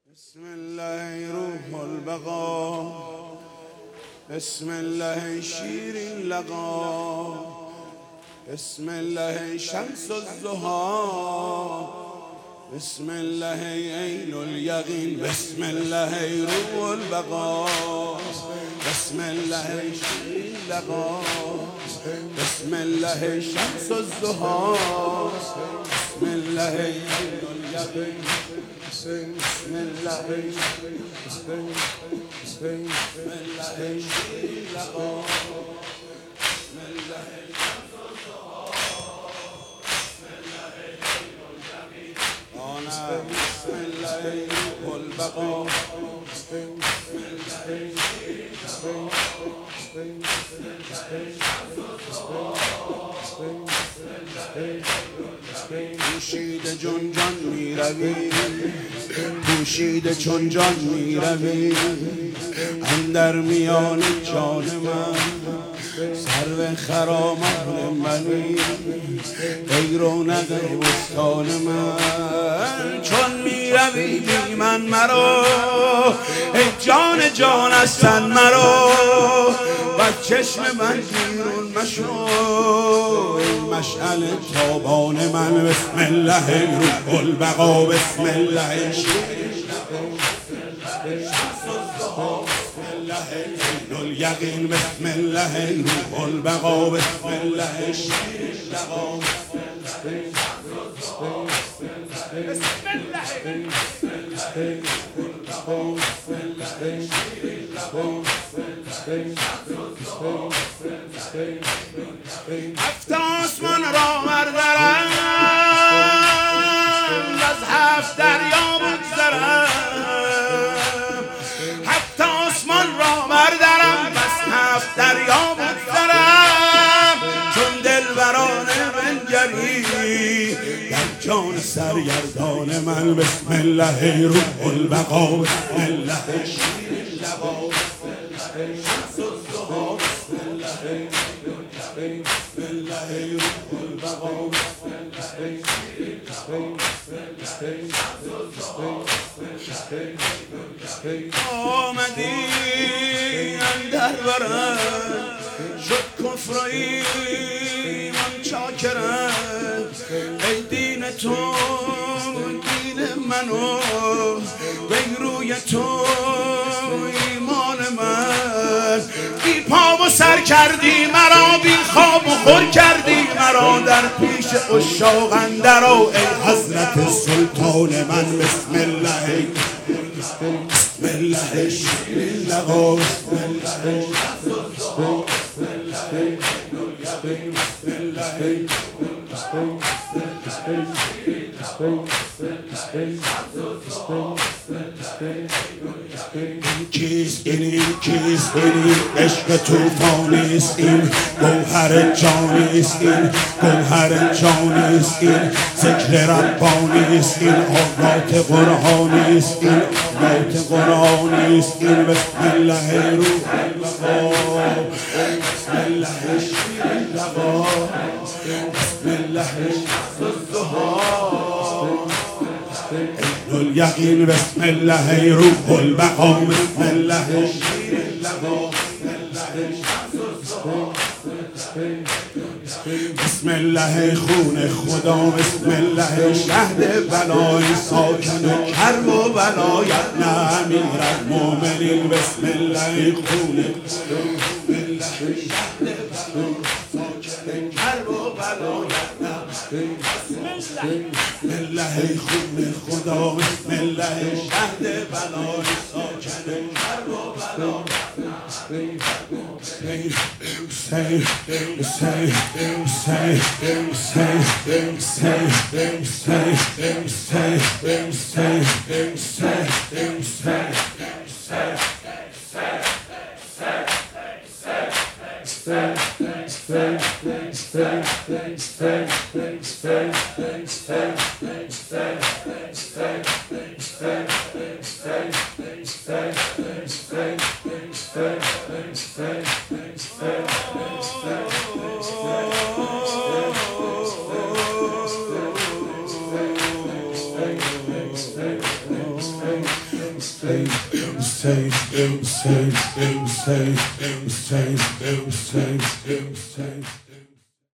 بسم الله روح البقا، بسم الله شیر اللقا، بسم الله شمس الضحی، بسم الله عین الیقین، بسم الله روح البقا، بسم الله شیر اللقا، بسم الله شمس الضحی، بسم الله عین الیقین، بسم الله بسم الله شیر اللقا، بسم الله شمس الضحی، بسم الله عین الیقین، بسم الله روح البقا، بسم الله شیر اللقا، بسم الله شمس الضحی، پوشیده چون جان می روی، پوشیده چون جان می روی، اندر میان جان من سرو خرامت منی، ای رونق بستان من چون می روی بی من مرا، ای جان جان از تن مرا، و چشم من بیرون مشو، ای مشعل تابان من، بسم الله روح البقا، بسم الله شیر شمس الضحی، بسم الله عین الیقین، بسم الله روح البقا، بسم الله شیر اللقا، بسم الله هفت آسمان را بردرم، از هفت دریا بگذرم، هفت آسمان را بردرم، از هفت دریا بگذرم، چون دلبران بنگری در جان سرگردان من، بسم الله روح البقا، بسم الله شیر اللقا، بسم الله شمس الضحی، بسم الله بسم الله روح البقا، بسم الله شیر اللقا، بسم الله شمس الضحی، آمدی اندر برم شد کفر و ایمان چاکرم، ای دین تو دین منو، ای روی تو ایمان من، بی پا و سر کردی مرا، بی خواب و خور کردی مرا، در پیش عشاق اندر آ ای حضرت سلطان من، بسم الله بسم الله شیر اللقا، بسم الله شمس الضحی، بسم الله عین الیقین، بسم الله کیست این کیست این عشق توفانیست این، گوهر جانیست این، گوهر جانیست این، ذکر ربانیست این، آیات قرآنیست این، آیات قرآنیست این، بسم الله روح البقا، بسم الله شیر اللقا، بسم الله شمس الضحی، عین الیقین، بسم الله روح البقا، بسم الله شیر اللقا، بسم الله شمس الضحی، بسم الله خون خدا، بسم الله شهد بلای ساکن کرب و ولایت نه امیر المؤمنین، بسم الله خون خدا، بسم الله شهد بلای ساکن کرب و ولایت نه، بسم الله خون خدا، بسم الله شهد بلای ساکن کرب و ولایت Hussein.